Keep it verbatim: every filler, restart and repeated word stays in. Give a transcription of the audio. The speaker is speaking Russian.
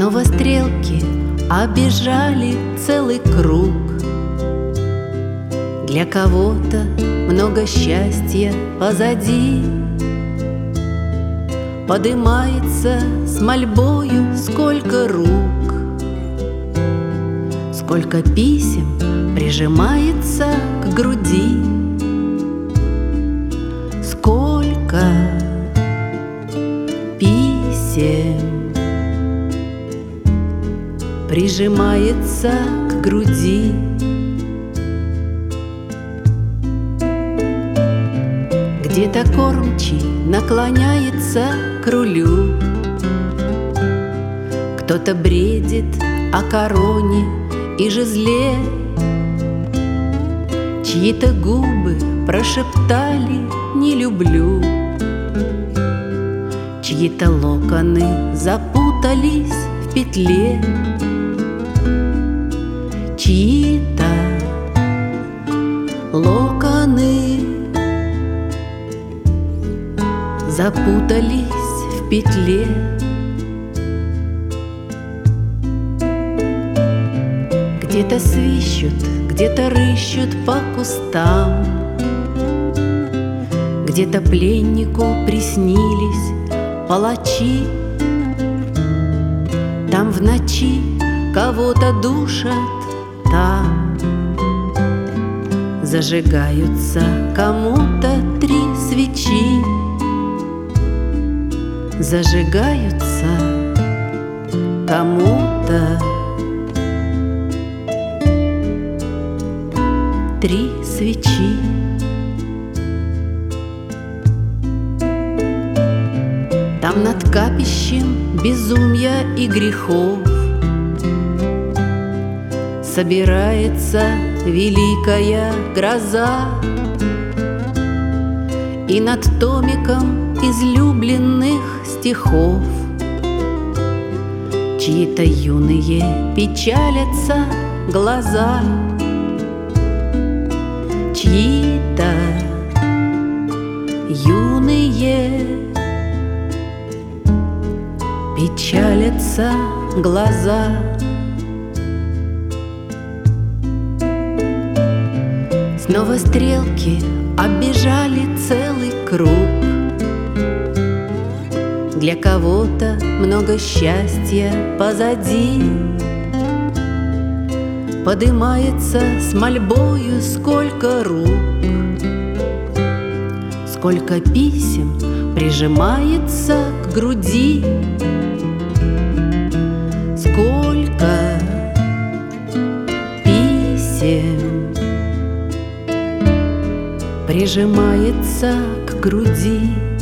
Снова стрелки обежали целый круг. Для кого-то много счастья позади. Подымается с мольбою сколько рук, сколько писем прижимается к груди, сколько писем прижимается к груди. Где-то кормчий наклоняется к рулю, кто-то бредит о короне и жезле, чьи-то губы прошептали «не люблю», чьи-то локоны запутались в петле, чьи-то локоны запутались в петле. Где-то свищут, где-то рыщут по кустам, где-то пленнику приснились палачи. Там в ночи кого-то душат, там зажигаются кому-то три свечи. Зажигаются кому-то три свечи. Там над капищем безумья и грехов собирается великая гроза, и над томиком излюбленных стихов чьи-то юные печалятся глаза, чьи-то юные печалятся глаза. Снова стрелки оббежали целый круг. Для кого-то много счастья позади. Подымается с мольбою сколько рук, сколько писем прижимается к груди, сколько писем прижимается к груди.